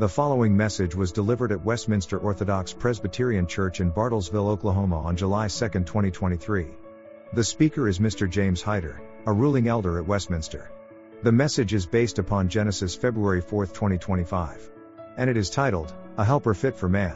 The following message was delivered at Westminster Orthodox Presbyterian Church in Bartlesville, Oklahoma on July 2, 2023. The speaker is Mr. James Hyder, a ruling elder at Westminster. The message is based upon Genesis February 4, 2025. And it is titled, A Helper Fit for Man.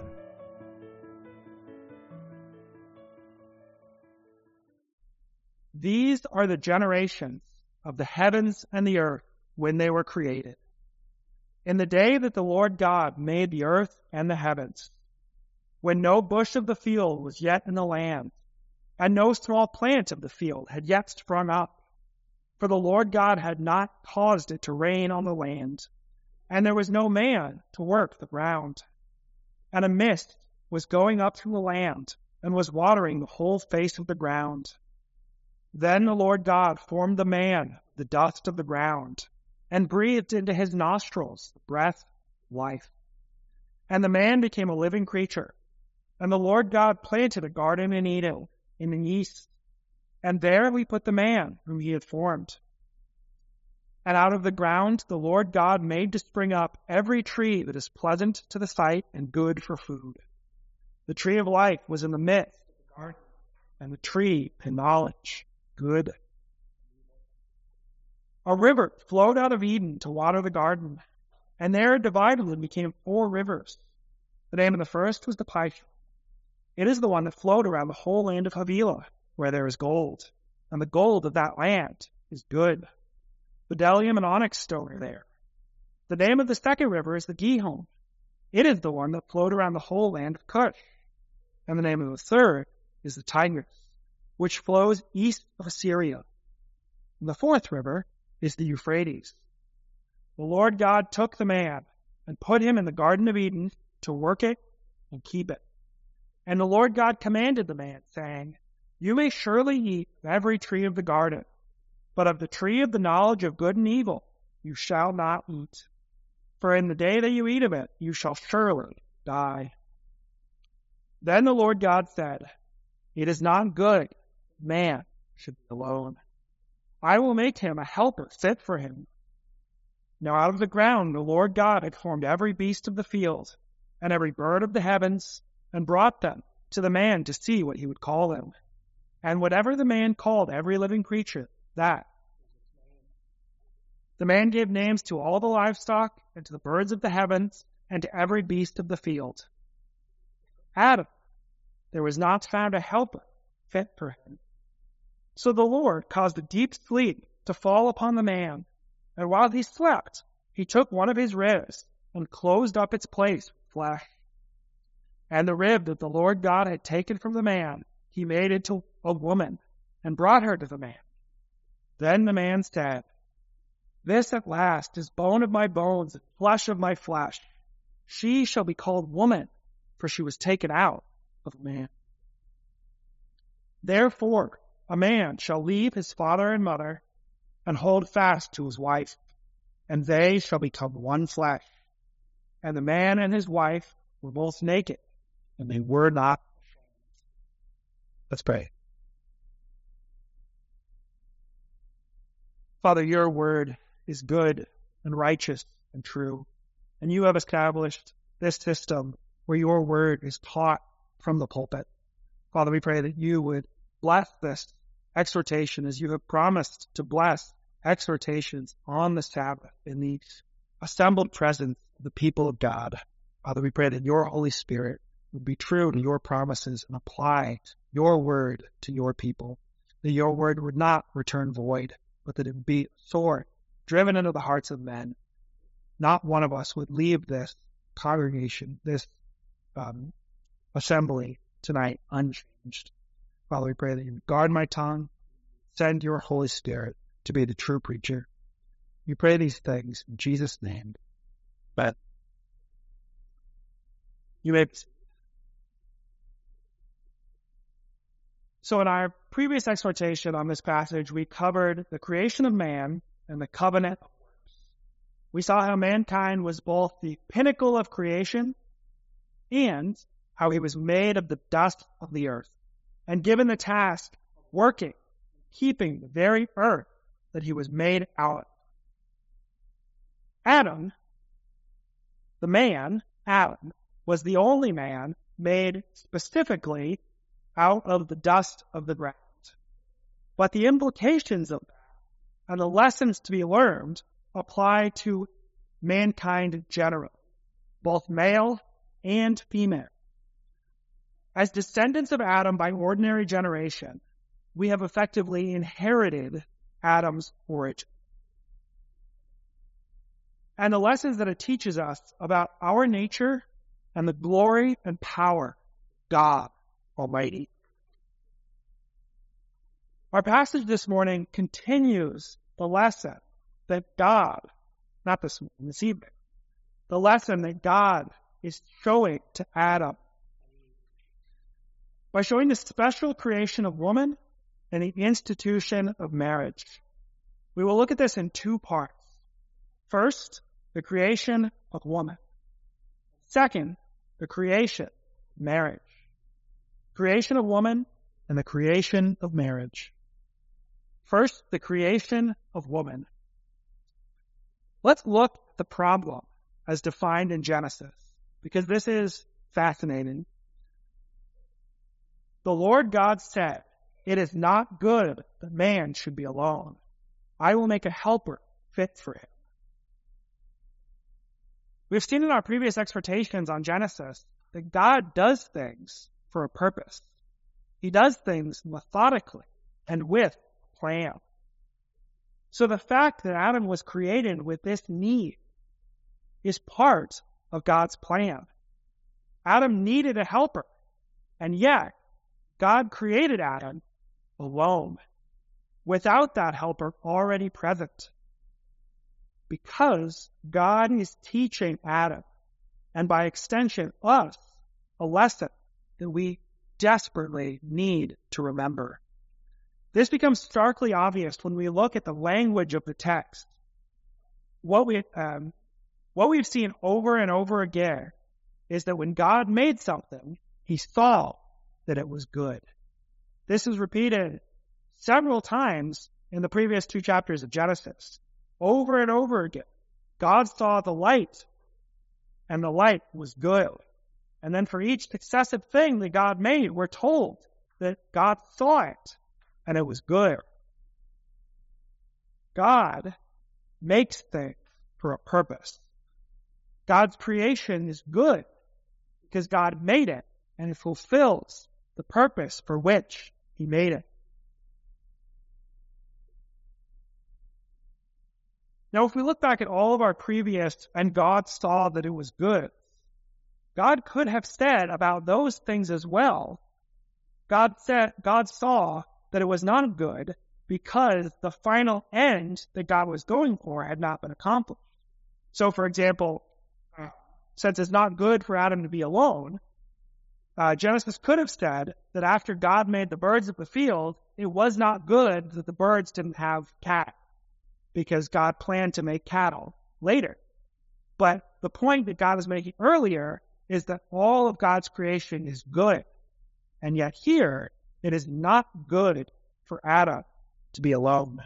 These are the generations of the heavens and the earth when they were created. In the day that the Lord God made the earth and the heavens, when no bush of the field was yet in the land, and no small plant of the field had yet sprung up, for the Lord God had not caused it to rain on the land, and there was no man to work the ground. And a mist was going up from the land, and was watering the whole face of the ground. Then the Lord God formed the man, the dust of the ground, and breathed into his nostrils the breath of life. And the man became a living creature. And the Lord God planted a garden in Eden, in the east, and there he put the man whom he had formed. And out of the ground the Lord God made to spring up every tree that is pleasant to the sight and good for food. The tree of life was in the midst of the garden, and the tree of knowledge, good. A river flowed out of Eden to water the garden, and there it divided and became 4 rivers. The name of the first was the Pishon. It is the one that flowed around the whole land of Havilah, where there is gold, and the gold of that land is good. Bdellium and onyx stone are there. The name of the second river is the Gihon. It is the one that flowed around the whole land of Cush. And the name of the third is the Tigris, which flows east of Assyria. And the fourth river is the Euphrates. The Lord God took the man and put him in the Garden of Eden to work it and keep it. And the Lord God commanded the man, saying, You may surely eat of every tree of the garden, but of the tree of the knowledge of good and evil you shall not eat. For in the day that you eat of it, you shall surely die. Then the Lord God said, It is not good that man should be alone. I will make him a helper fit for him. Now out of the ground the Lord God had formed every beast of the field, and every bird of the heavens, and brought them to the man to see what he would call them. And whatever the man called every living creature, that. The man gave names to all the livestock, and to the birds of the heavens, and to every beast of the field. Adam, there was not found a helper fit for him. So the Lord caused a deep sleep to fall upon the man, and while he slept, he took one of his ribs and closed up its place with flesh. And the rib that the Lord God had taken from the man, he made into a woman, and brought her to the man. Then the man said, This at last is bone of my bones and flesh of my flesh. She shall be called woman, for she was taken out of man. Therefore, a man shall leave his father and mother, and hold fast to his wife, and they shall become one flesh. And the man and his wife were both naked, and they were not ashamed. Let's pray. Father, your word is good and righteous and true, and you have established this system where your word is taught from the pulpit. Father, we pray that you would bless this exhortation as you have promised to bless exhortations on the Sabbath in the assembled presence of the people of God. Father, we pray that your Holy Spirit would be true to your promises and apply your word to your people, that your word would not return void, but that it would be a sword driven into the hearts of men. Not one of us would leave this congregation, this assembly tonight unchanged. Father, we pray that you would guard my tongue, send your Holy Spirit to be the true preacher. We pray these things in Jesus' name. But you may. So in our previous exhortation on this passage, we covered the creation of man and the covenant of works. We saw how mankind was both the pinnacle of creation and how he was made of the dust of the earth and given the task of working, keeping the very earth that he was made out of. Adam The man, Adam, was the only man made specifically out of the dust of the ground. But the implications of that and the lessons to be learned apply to mankind generally, both male and female. As descendants of Adam by ordinary generation, we have effectively inherited Adam's origin. And the lessons that it teaches us about our nature and the glory and power of God Almighty. Our passage this morning continues the lesson that God, not this evening, the lesson that God is showing to Adam by showing the special creation of woman and the institution of marriage. We will look at this in two parts. First, the creation of woman. Second, the creation of marriage. Creation of woman and the creation of marriage. First, the creation of woman. Let's look at the problem as defined in Genesis, because this is fascinating. The Lord God said, "It is not good that man should be alone. I will make a helper fit for him." We've seen in our previous exhortations on Genesis that God does things for a purpose. He does things methodically and with plan. So the fact that Adam was created with this need is part of God's plan. Adam needed a helper, and yet God created Adam alone, without that helper already present. Because God is teaching Adam, and by extension us, a lesson that we desperately need to remember. This becomes starkly obvious when we look at the language of the text. What we've seen over and over again is that when God made something, he saw that it was good. This is repeated several times in the previous two chapters of Genesis. Over and over again, God saw the light, and the light was good. And then for each successive thing that God made, we're told that God saw it, and it was good. God makes things for a purpose. God's creation is good because God made it, and it fulfills the purpose for which he made it. Now, if we look back at all of our previous, and God saw that it was good, God could have said about those things as well, God saw that it was not good because the final end that God was going for had not been accomplished. So, for example, since it's not good for Adam to be alone, Genesis could have said that after God made the birds of the field, it was not good that the birds didn't have cattle, because God planned to make cattle later. But the point that God is making earlier is that all of God's creation is good. And yet here, it is not good for Adam to be alone.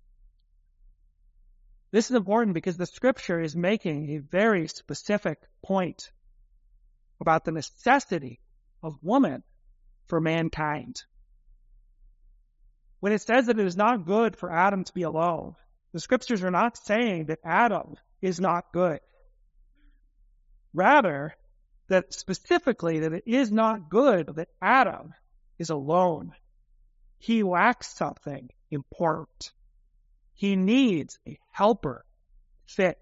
This is important because the scripture is making a very specific point about the necessity of woman for mankind. When it says that it is not good for Adam to be alone, the scriptures are not saying that Adam is not good. Rather, that specifically that it is not good that Adam is alone. He lacks something important. He needs a helper fit.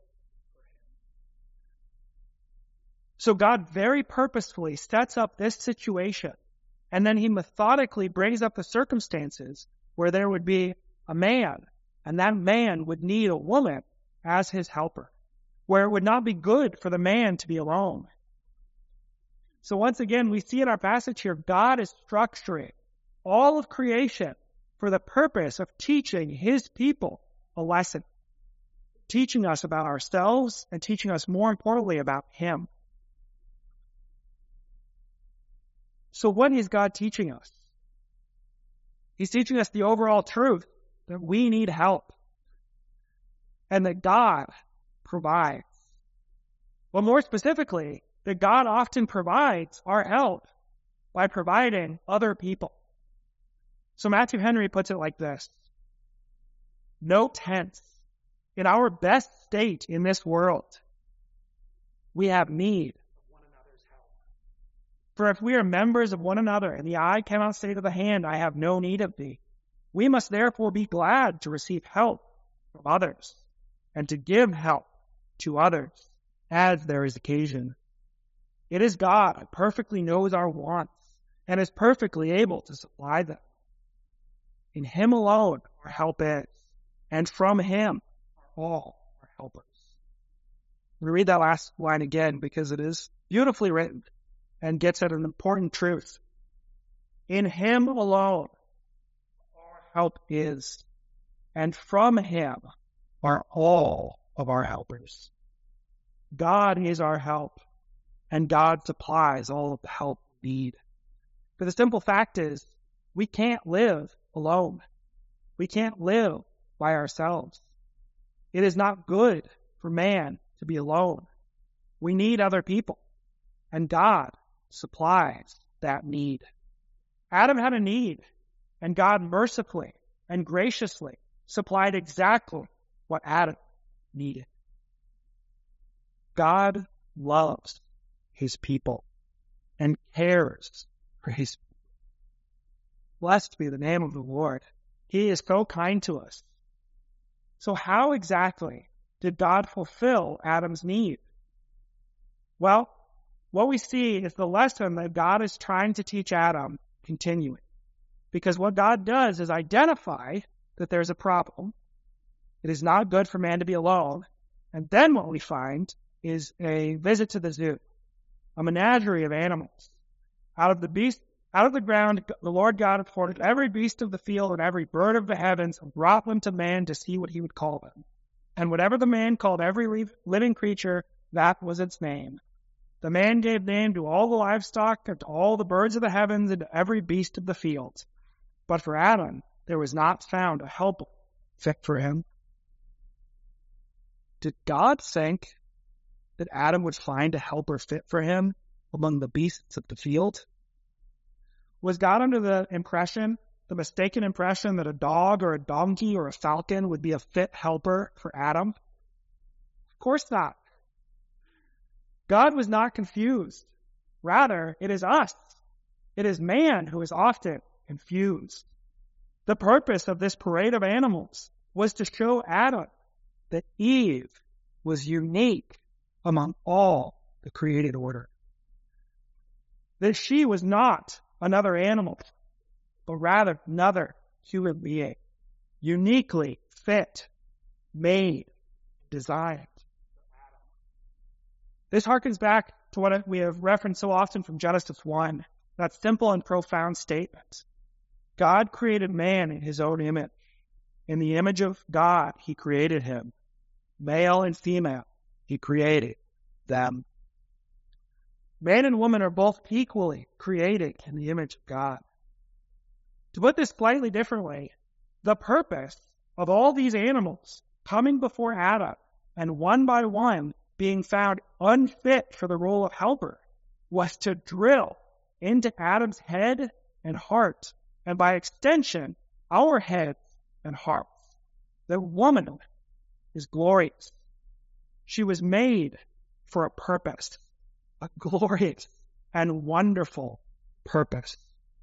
So God very purposefully sets up this situation, and then he methodically brings up the circumstances where there would be a man, and that man would need a woman as his helper, where it would not be good for the man to be alone. So once again, we see in our passage here, God is structuring all of creation for the purpose of teaching his people a lesson, teaching us about ourselves and teaching us more importantly about him. So what is God teaching us? He's teaching us the overall truth that we need help and that God provides. But more specifically, that God often provides our help by providing other people. So Matthew Henry puts it like this: note hence, in our best state in this world, we have need of one another's help. For if we are members of one another, and the eye cannot say to the hand, I have no need of thee, we must therefore be glad to receive help from others, and to give help to others as there is occasion. It is God who perfectly knows our wants, and is perfectly able to supply them. In him alone our help is, and from him are all our helpers. I'm going to read that last line again because it is beautifully written and gets at an important truth. In him alone our help is, and from him are all of our helpers. God is our help, and God supplies all of the help we need. For the simple fact is, we can't live alone. We can't live by ourselves. It is not good for man to be alone. We need other people, and God supplies that need. Adam had a need, and God mercifully and graciously supplied exactly what Adam needed. God loves his people and cares for his people. Blessed be the name of the Lord. He is so kind to us. So how exactly did God fulfill Adam's need? Well, what we see is the lesson that God is trying to teach Adam continuing. Because what God does is identify that there's a problem. It is not good for man to be alone. And then what we find is a visit to the zoo, a menagerie of animals. Out of the ground, the Lord God formed every beast of the field and every bird of the heavens, and brought them to man to see what he would call them. And whatever the man called every living creature, that was its name. The man gave name to all the livestock, and to all the birds of the heavens, and to every beast of the field. But for Adam there was not found a helper fit for him. Did God think that Adam would find a helper fit for him among the beasts of the field? Was God under the mistaken impression that a dog or a donkey or a falcon would be a fit helper for Adam? Of course not. God was not confused. Rather, it is us. It is man who is often confused. The purpose of this parade of animals was to show Adam that Eve was unique among all the created order. That she was not another animal, but rather another human being, uniquely fit, made, designed. This harkens back to what we have referenced so often from Genesis 1, that simple and profound statement. God created man in his own image. In the image of God, he created him. Male and female, he created them. Man and woman are both equally created in the image of God. To put this slightly differently, the purpose of all these animals coming before Adam and one by one being found unfit for the role of helper was to drill into Adam's head and heart, and by extension, our heads and hearts. The woman is glorious. She was made for a purpose, a glorious and wonderful purpose.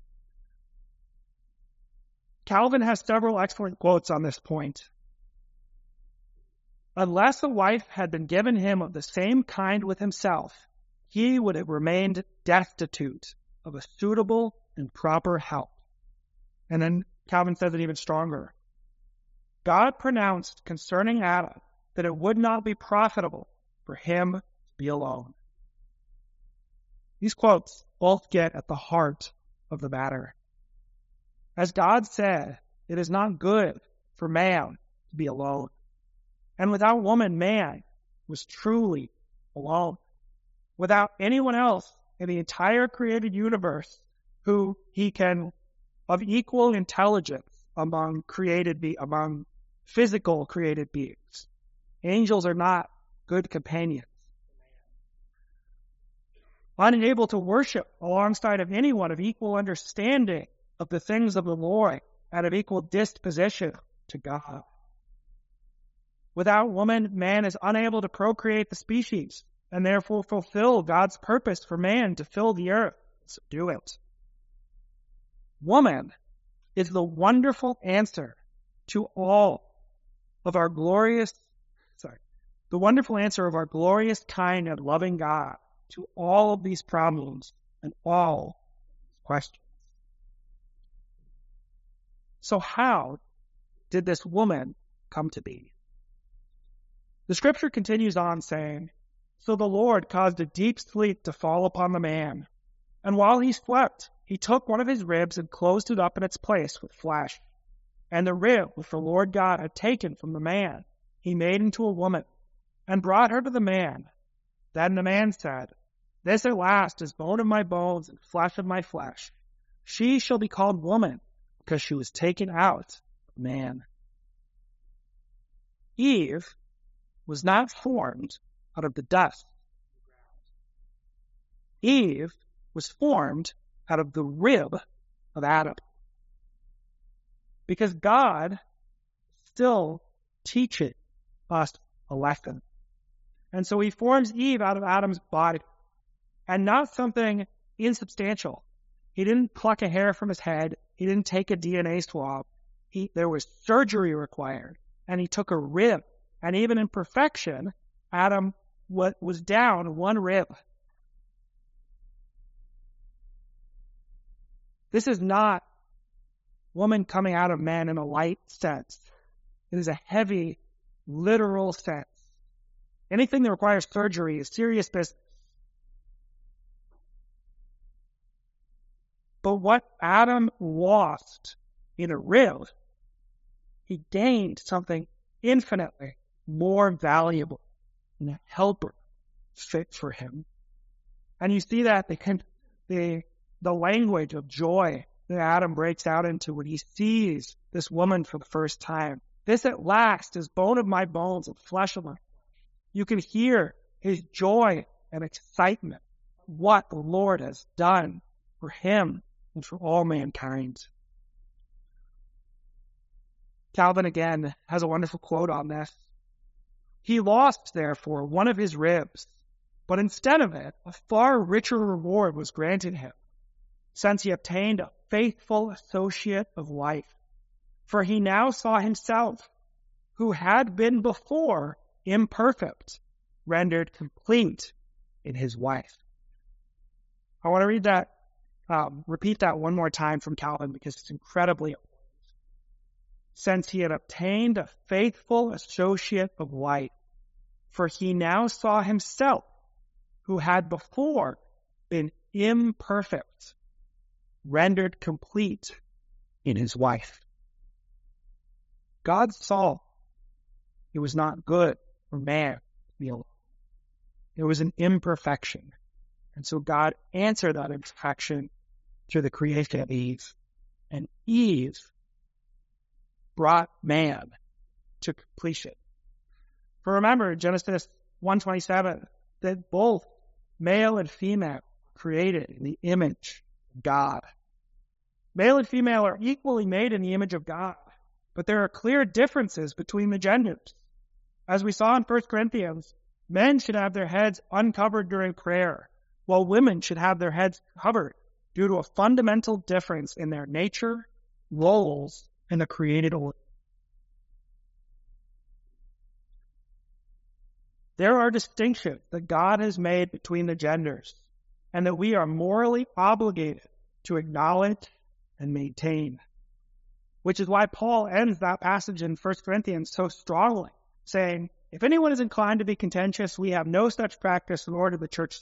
Calvin has several excellent quotes on this point. Unless a wife had been given him of the same kind with himself, he would have remained destitute of a suitable and proper help. And then Calvin says it even stronger. God pronounced concerning Adam that it would not be profitable for him to be alone. These quotes both get at the heart of the matter. As God said, it is not good for man to be alone. And without woman, man was truly alone. Without anyone else in the entire created universe who he can, of equal intelligence among physical created beings. Angels are not good companions. unable to worship alongside of anyone of equal understanding of the things of the Lord and of equal disposition to God. Without woman, man is unable to procreate the species and therefore fulfill God's purpose for man to fill the earth and subdue it. Woman is the wonderful answer to all of our glorious kind and loving God to all of these problems and all questions. So how did this woman come to be? The scripture continues on saying, "So the Lord caused a deep sleep to fall upon the man, and while he slept, he took one of his ribs and closed it up in its place with flesh. And the rib which the Lord God had taken from the man, he made into a woman, and brought her to the man. Then the man said, 'This at last is bone of my bones and flesh of my flesh. She shall be called woman, because she was taken out of man.'" Eve was not formed out of the dust. Eve was formed out of the rib of Adam. Because God still teaches us a lesson. And so he forms Eve out of Adam's body, and not something insubstantial. He didn't pluck a hair from his head. He didn't take a DNA swab. There was surgery required, and he took a rib. And even in perfection, Adam was down one rib. This is not woman coming out of man in a light sense. It is a heavy, literal sense. Anything that requires surgery is serious business. But what Adam lost in a rib, he gained something infinitely more valuable and a helper fit for him. And you see that the language of joy that Adam breaks out into when he sees this woman for the first time. "This at last is bone of my bones and flesh of my flesh." You can hear his joy and excitement, what the Lord has done for him and for all mankind. Calvin again has a wonderful quote on this. "He lost, therefore, one of his ribs, but instead of it, a far richer reward was granted him, since he obtained a faithful associate of life. For he now saw himself, who had been before imperfect, rendered complete in his wife." I want to repeat that one more time from Calvin because it's incredibly important. "Since he had obtained a faithful associate of life, for he now saw himself, who had before been imperfect, rendered complete in his wife." God saw it was not good for man to be alone. It was an imperfection. And so God answered that imperfection through the creation of Eve. And Eve brought man to completion. For remember, Genesis 1:27, that both male and female were created in the image of God. Male and female are equally made in the image of God, but there are clear differences between the genders. As we saw in 1 Corinthians, men should have their heads uncovered during prayer, while women should have their heads covered due to a fundamental difference in their nature, roles, and the created order. There are distinctions that God has made between the genders, and that we are morally obligated to acknowledge and maintain. Which is why Paul ends that passage in 1 Corinthians so strongly, saying, "If anyone is inclined to be contentious, we have no such practice in order of the church."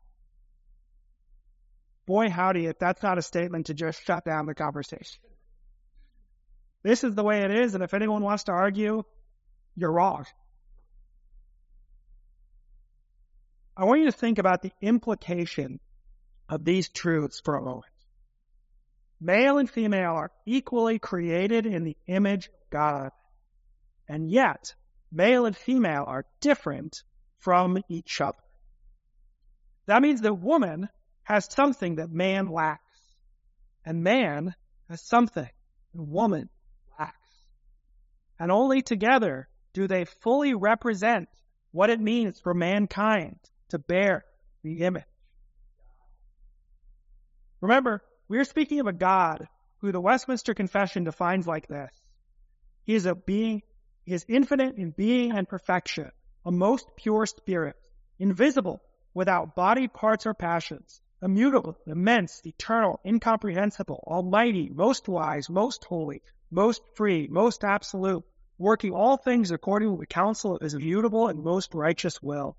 Boy, howdy, if that's not a statement to just shut down the conversation. This is the way it is, and if anyone wants to argue, you're wrong. I want you to think about the implication of these truths for a moment. Male and female are equally created in the image of God, and yet male and female are different from each other. That means that woman has something that man lacks, and man has something that woman lacks. And only together do they fully represent what it means for mankind to bear the image. Remember, we're speaking of a God who the Westminster Confession defines like this. He is a being, he is infinite in being and perfection, a most pure spirit, invisible, without body, parts, or passions, immutable, immense, eternal, incomprehensible, almighty, most wise, most holy, most free, most absolute, working all things according to the counsel of his immutable and most righteous will.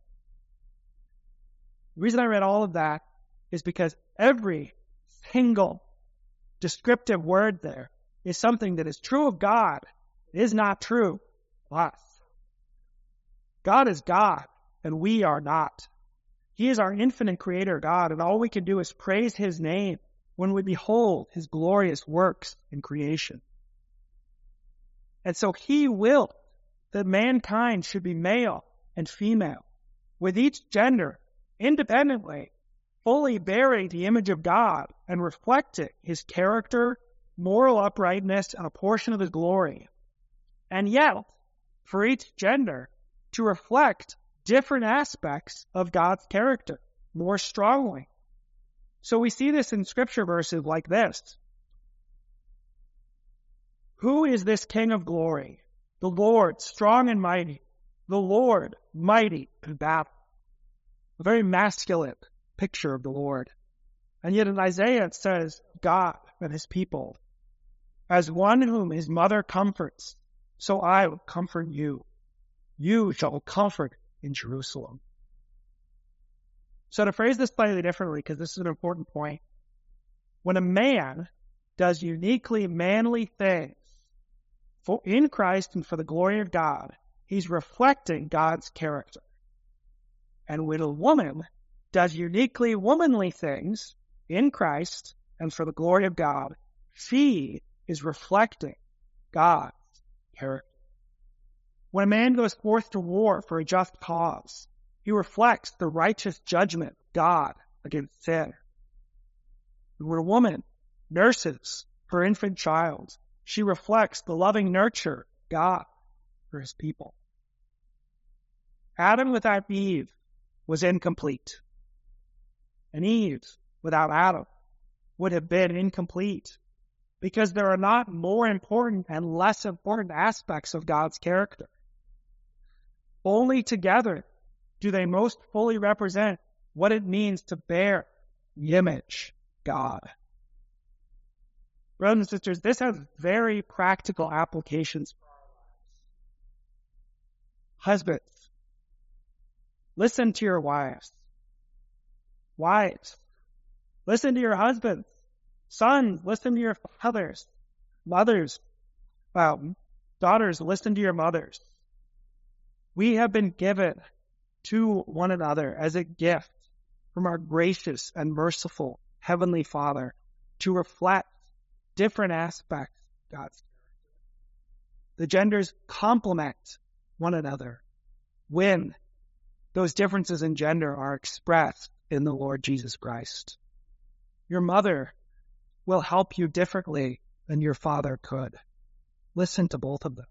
The reason I read all of that is because every single descriptive word there is something that is true of God, is not true of us. God is God, and we are not. He is our infinite creator God, and all we can do is praise his name when we behold his glorious works in creation. And so he willed that mankind should be male and female, with each gender independently, fully bearing the image of God and reflecting his character, moral uprightness, and a portion of his glory. And yet, for each gender to reflect different aspects of God's character more strongly. So we see this in scripture verses like this. Who is this King of glory? The Lord, strong and mighty. The Lord, mighty in battle. A very masculine picture of the Lord. And yet in Isaiah it says, God and his people, as one whom his mother comforts, so I will comfort you. You shall comfort in Jerusalem. So to phrase this slightly differently, because this is an important point, when a man does uniquely manly things in Christ and for the glory of God, he's reflecting God's character. And when a woman does uniquely womanly things in Christ and for the glory of God, she is reflecting God's character. When a man goes forth to war for a just cause, he reflects the righteous judgment of God against sin. And when a woman nurses her infant child, she reflects the loving nurture of God for his people. Adam without Eve was incomplete. And Eve without Adam would have been incomplete, because there are not more important and less important aspects of God's character. Only together do they most fully represent what it means to bear the image of God. Brothers and sisters, this has very practical applications for our lives. Husbands, listen to your wives. Wives, listen to your husbands. Sons, listen to your fathers. Mothers, daughters, listen to your mothers. We have been given to one another as a gift from our gracious and merciful Heavenly Father to reflect different aspects of God's character. The genders complement one another when those differences in gender are expressed in the Lord Jesus Christ. Your mother will help you differently than your father could. Listen to both of them.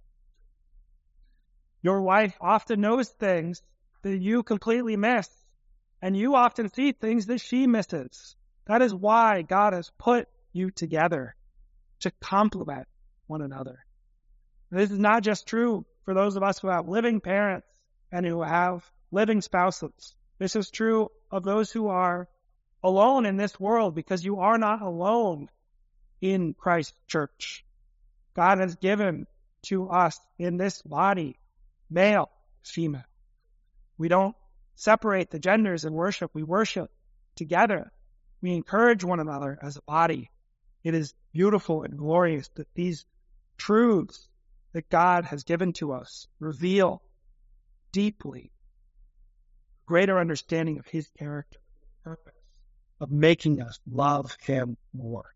Your wife often knows things that you completely miss, and you often see things that she misses. That is why God has put you together, to complement one another. This is not just true for those of us who have living parents and who have living spouses. This is true of those who are alone in this world, because you are not alone in Christ's church. God has given to us in this body male, female. We don't separate the genders in worship. We worship together. We encourage one another as a body. It is beautiful and glorious that these truths that God has given to us reveal deeply greater understanding of his character, purpose of making us love him more.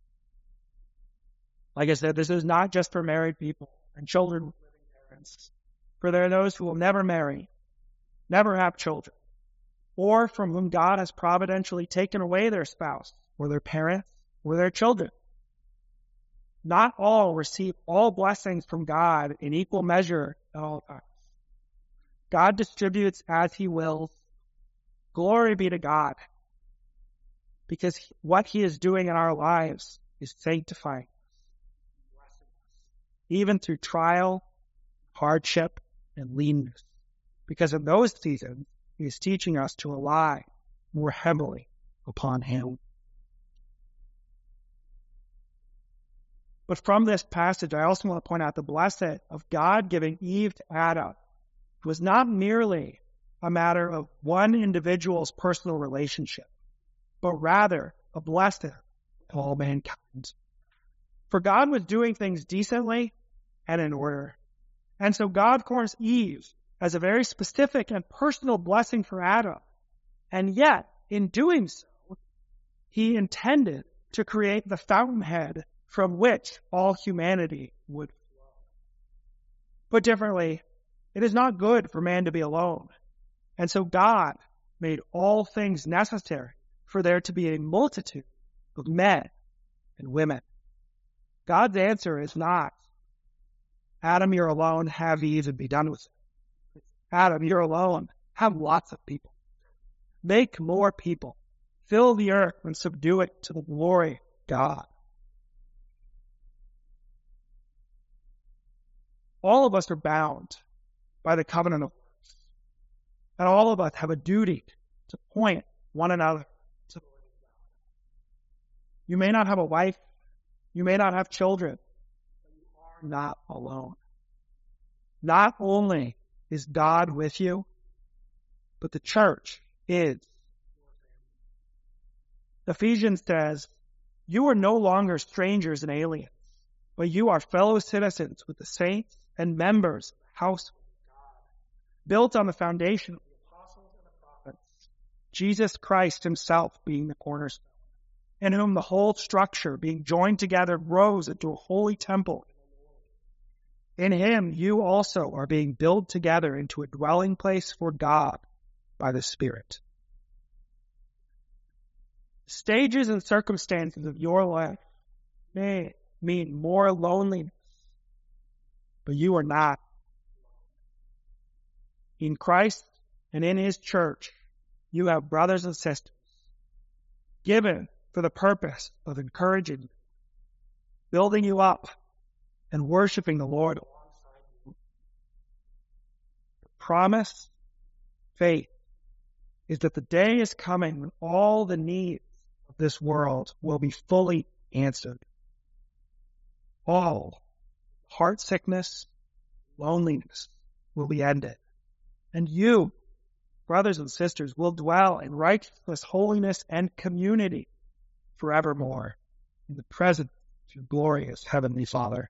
Like I said, this is not just for married people and children with living parents. For there are those who will never marry, never have children. or from whom God has providentially taken away their spouse, or their parents, or their children. Not all receive all blessings from God in equal measure at all times. God distributes as he wills. Glory be to God, because what he is doing in our lives is sanctifying us, even through trial, hardship, and leanness. Because in those seasons, he is teaching us to rely more heavily upon him. But from this passage, I also want to point out the blessing of God giving Eve to Adam was not merely a matter of one individual's personal relationship, but rather a blessing to all mankind. For God was doing things decently and in order. And so God calls Eve as a very specific and personal blessing for Adam. And yet, in doing so, he intended to create the fountainhead from which all humanity would flow. Put differently, it is not good for man to be alone. And so God made all things necessary for there to be a multitude of men and women. God's answer is not, Adam, you're alone, have Eve and be done with it. Adam, you're alone, have lots of people. Make more people. Fill the earth and subdue it to the glory of God. All of us are bound by the covenant of works. And all of us have a duty to point one another to the Lord God. You may not have a wife, you may not have children, but you are not alone. Not only is God with you, but the church is. Ephesians says, you are no longer strangers and aliens, but you are fellow citizens with the saints and members of the house of God, built on the foundation of the apostles and the prophets, Jesus Christ himself being the cornerstone, in whom the whole structure, being joined together, grows into a holy temple. In him you also are being built together into a dwelling place for God by the Spirit. Stages and circumstances of your life may mean more loneliness, but you are not. In Christ and in his church, you have brothers and sisters given for the purpose of encouraging you, building you up, and worshiping the Lord alongside you. The promise, faith, is that the day is coming when all the needs of this world will be fully answered. All heart sickness, loneliness will be ended. And you, brothers and sisters, will dwell in righteousness, holiness, and community forevermore in the presence of your glorious Heavenly Father.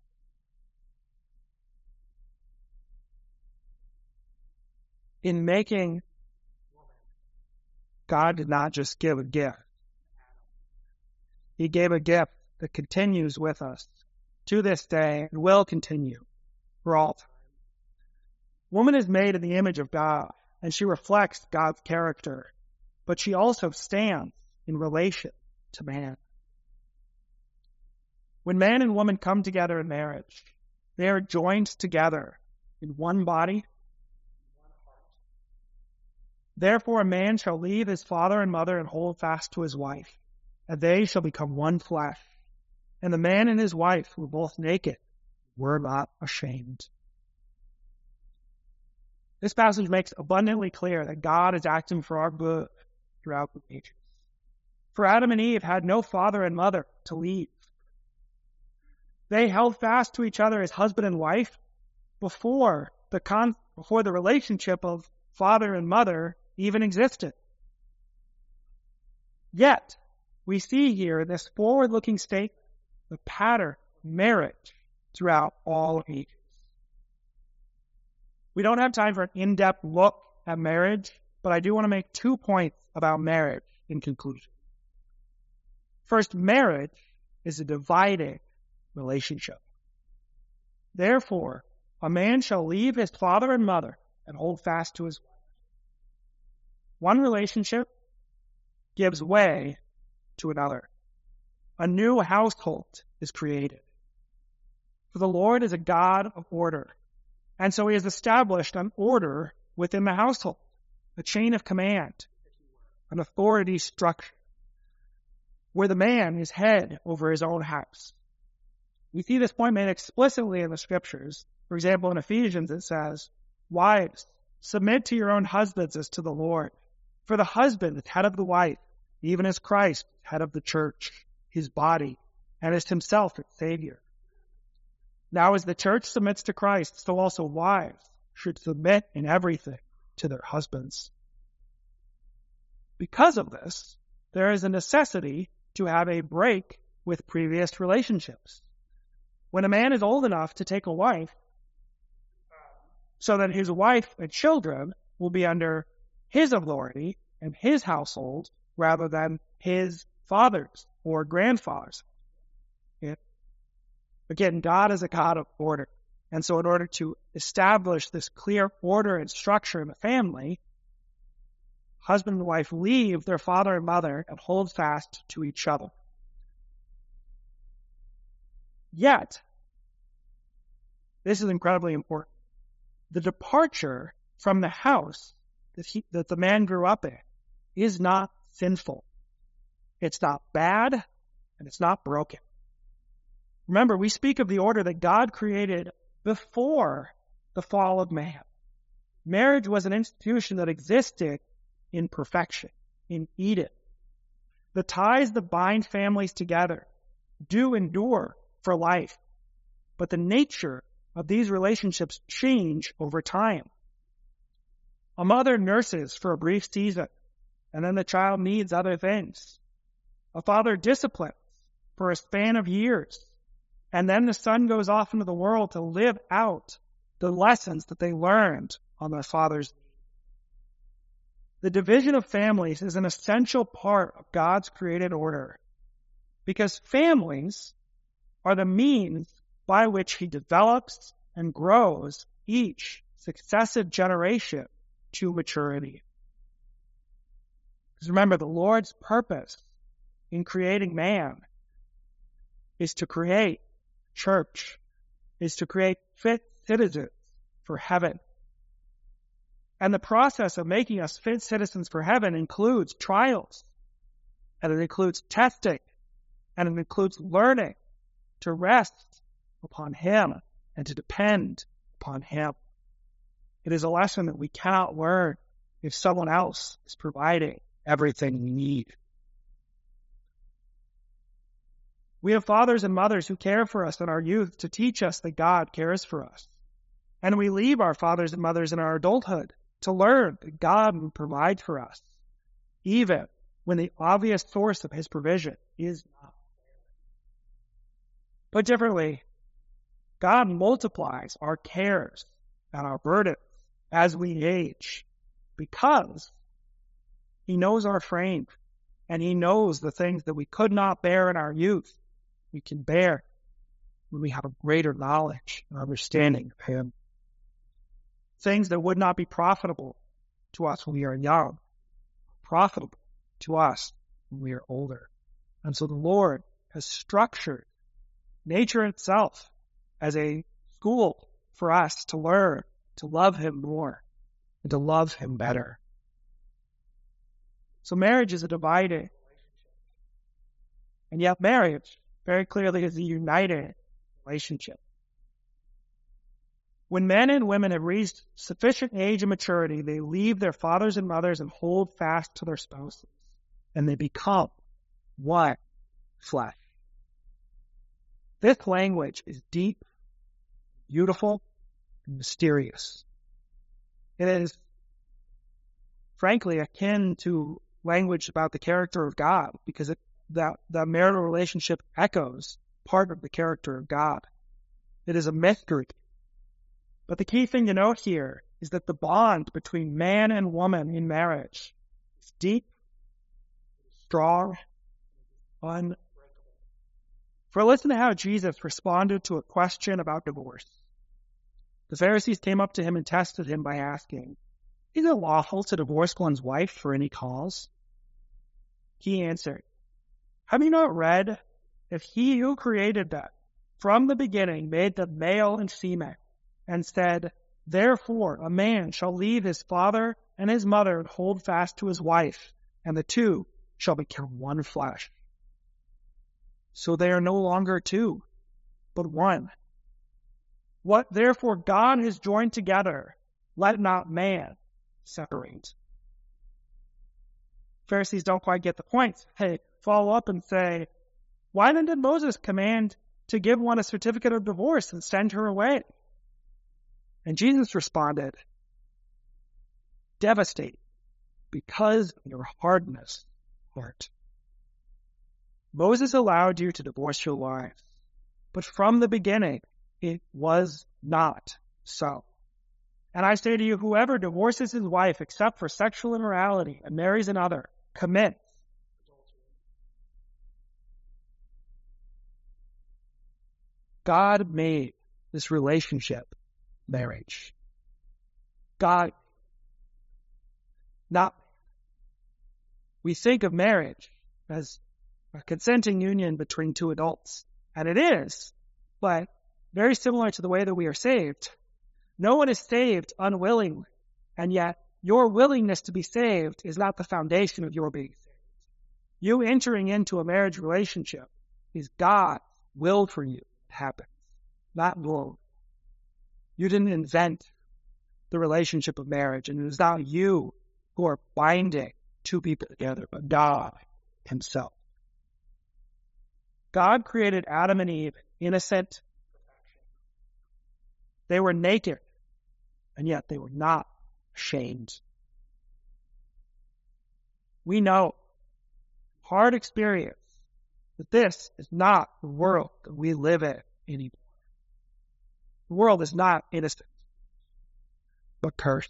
In making, God did not just give a gift. He gave a gift that continues with us to this day and will continue for all time. Woman is made in the image of God, and she reflects God's character, but she also stands in relation to man. When man and woman come together in marriage, they are joined together in one body. Therefore a man shall leave his father and mother and hold fast to his wife, and they shall become one flesh. And the man and his wife were both naked, were not ashamed. This passage makes abundantly clear that God is acting for our good throughout the ages. For Adam and Eve had no father and mother to leave. They held fast to each other as husband and wife before the relationship of father and mother even existed. Yet, we see here this forward-looking statement, the pattern of marriage throughout all ages. We don't have time for an in-depth look at marriage, but I do want to make 2 points about marriage in conclusion. First, marriage is a dividing relationship. Therefore, a man shall leave his father and mother and hold fast to his wife. one relationship gives way to another. A new household is created. For the Lord is a God of order, and so he has established an order within the household, a chain of command, an authority structure, where the man is head over his own house. We see this point made explicitly in the scriptures. For example, in Ephesians it says, "Wives, submit to your own husbands as to the Lord. For the husband is head of the wife, even as Christ is head of the church, his body, and is himself its Savior." Now as the church submits to Christ, so also wives should submit in everything to their husbands. Because of this, there is a necessity to have a break with previous relationships. When a man is old enough to take a wife, so that his wife and children will be under his authority and his household rather than his father's or grandfather's. Again, God is a God of order. And so in order to establish this clear order and structure in the family, husband and wife leave their father and mother and hold fast to each other. Yet, this is incredibly important. The departure from the house that the man grew up in is not sinful. It's not bad, and it's not broken. Remember, we speak of the order that God created before the fall of man. Marriage was an institution that existed in perfection, in Eden. The ties that bind families together do endure for life, but the nature of these relationships change over time. A mother nurses for a brief season, and then the child needs other things. A father disciplines for a span of years, and then the son goes off into the world to live out the lessons that they learned on their father's knee. The division of families is an essential part of God's created order, because families are the means by which he develops and grows each successive generation to maturity. Because remember, the Lord's purpose in creating man is to create church, is to create fit citizens for heaven. And the process of making us fit citizens for heaven includes trials, and it includes testing, and it includes learning to rest upon him and to depend upon him. It is a lesson that we cannot learn if someone else is providing everything we need. We have fathers and mothers who care for us in our youth to teach us that God cares for us. And we leave our fathers and mothers in our adulthood to learn that God will provide for us, even when the obvious source of his provision is not. Put differently, God multiplies our cares and our burdens as we age, because he knows our frame, and he knows the things that we could not bear in our youth, we can bear when we have a greater knowledge and understanding of him. Things that would not be profitable to us when we are young, profitable to us when we are older. And so the Lord has structured nature itself as a school for us to learn to love him more and to love him better. So marriage is a divided relationship. And yet marriage very clearly is a united relationship. When men and women have reached sufficient age and maturity, they leave their fathers and mothers and hold fast to their spouses, and they become one flesh. This language is deep, beautiful, and mysterious. It is, frankly, akin to language about the character of God, because the marital relationship echoes part of the character of God. It is a mystery. But the key thing to note here is that the bond between man and woman in marriage is deep, strong, unbreakable. For listen to how Jesus responded to a question about divorce. The Pharisees came up to him and tested him by asking, Is it lawful to divorce one's wife for any cause? He answered, have you not read, if he who created them from the beginning made them male and female, and said, therefore a man shall leave his father and his mother and hold fast to his wife, and the two shall become one flesh. So they are no longer two, but one. What therefore God has joined together, let not man separate. Pharisees don't quite get the point. Hey, follow up and say, why then did Moses command to give one a certificate of divorce and send her away? And Jesus responded, devastate because of your hardness of heart. Moses allowed you to divorce your wives, but from the beginning it was not so. And I say to you, whoever divorces his wife except for sexual immorality and marries another commits adultery. God made this relationship marriage. God, not. We think of marriage as a consenting union between two adults, and it is, but very similar to the way that we are saved. No one is saved unwillingly, and yet your willingness to be saved is not the foundation of your being saved. You entering into a marriage relationship is God's will for you to happen, not your. You didn't invent the relationship of marriage, and it is not you who are binding two people together, but God himself. God created Adam and Eve innocent. They were naked, and yet they were not ashamed. We know, hard experience, that this is not the world that we live in anymore. The world is not innocent, but cursed.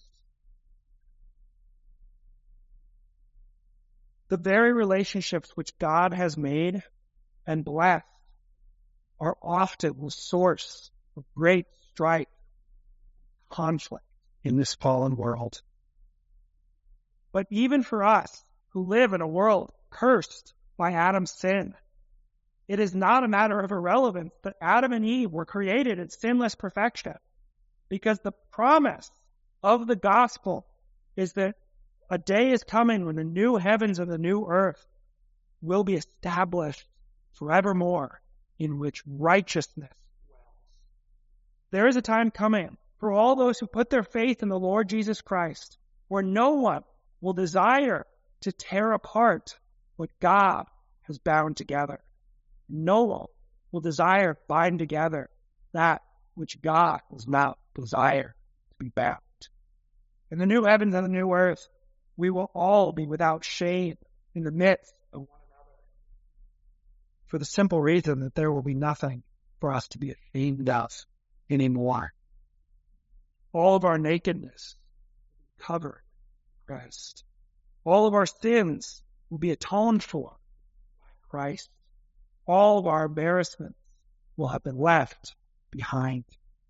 The very relationships which God has made and blessed are often the source of great strife, conflict in this fallen world. But even for us who live in a world cursed by Adam's sin, it is not a matter of irrelevance that Adam and Eve were created in sinless perfection, because the promise of the gospel is that a day is coming when the new heavens and the new earth will be established forevermore, in which righteousness dwells. There is a time coming for all those who put their faith in the Lord Jesus Christ, where no one will desire to tear apart what God has bound together. No one will desire to bind together that which God does not desire to be bound. In the new heavens and the new earth, we will all be without shame in the midst of one another, for the simple reason that there will be nothing for us to be ashamed of anymore. All of our nakedness will be covered in Christ. All of our sins will be atoned for by Christ. All of our embarrassments will have been left behind.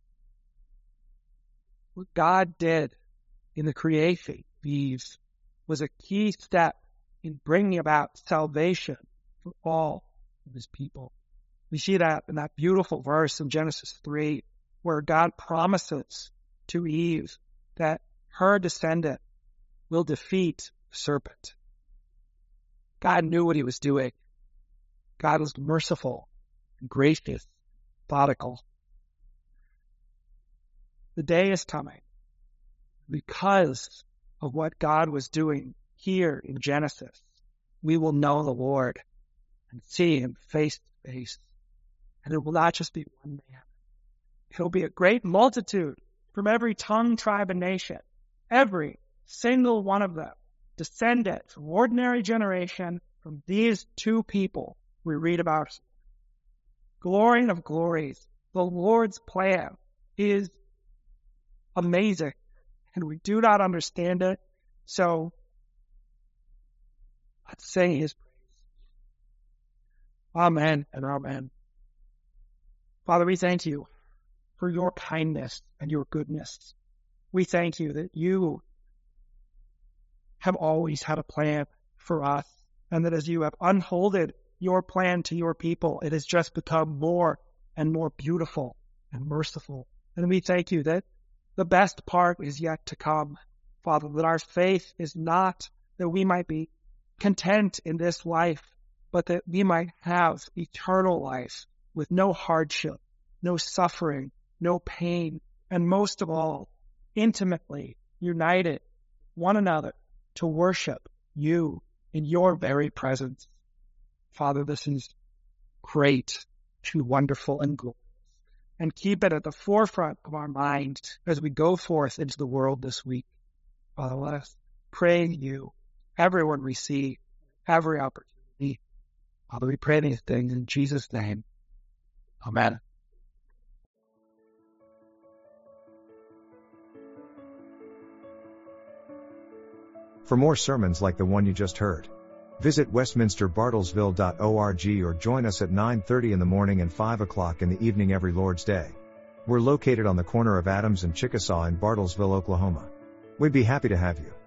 What God did in the creation of Eve was a key step in bringing about salvation for all of his people. We see that in that beautiful verse in Genesis 3, where God promises to Eve that her descendant will defeat the serpent. God knew what he was doing. God was merciful and gracious, methodical. The day is coming because of what God was doing here in Genesis. We will know the Lord and see him face to face. And it will not just be one man. It will be a great multitude from every tongue, tribe, and nation. Every single one of them descended from ordinary generation from these two people we read about. Glory of glories. The Lord's plan is amazing, and we do not understand it. So let's sing his praise. Amen and amen. Father, we thank you for your kindness and your goodness. We thank you that you have always had a plan for us, and that as you have unfolded your plan to your people, it has just become more and more beautiful and merciful. And we thank you that the best part is yet to come, Father, that our faith is not that we might be content in this life, but that we might have eternal life with no hardship, no suffering, no pain, and most of all, intimately united one another to worship you in your very presence. Father, this is great, too wonderful and glorious. And keep it at the forefront of our minds as we go forth into the world this week. Father, let us pray you, everyone we see, every opportunity. Father, we pray these things in Jesus' name. Amen. For more sermons like the one you just heard, visit westminsterbartlesville.org or join us at 9:30 in the morning and 5 o'clock in the evening every Lord's Day. We're located on the corner of Adams and Chickasaw in Bartlesville, Oklahoma. We'd be happy to have you.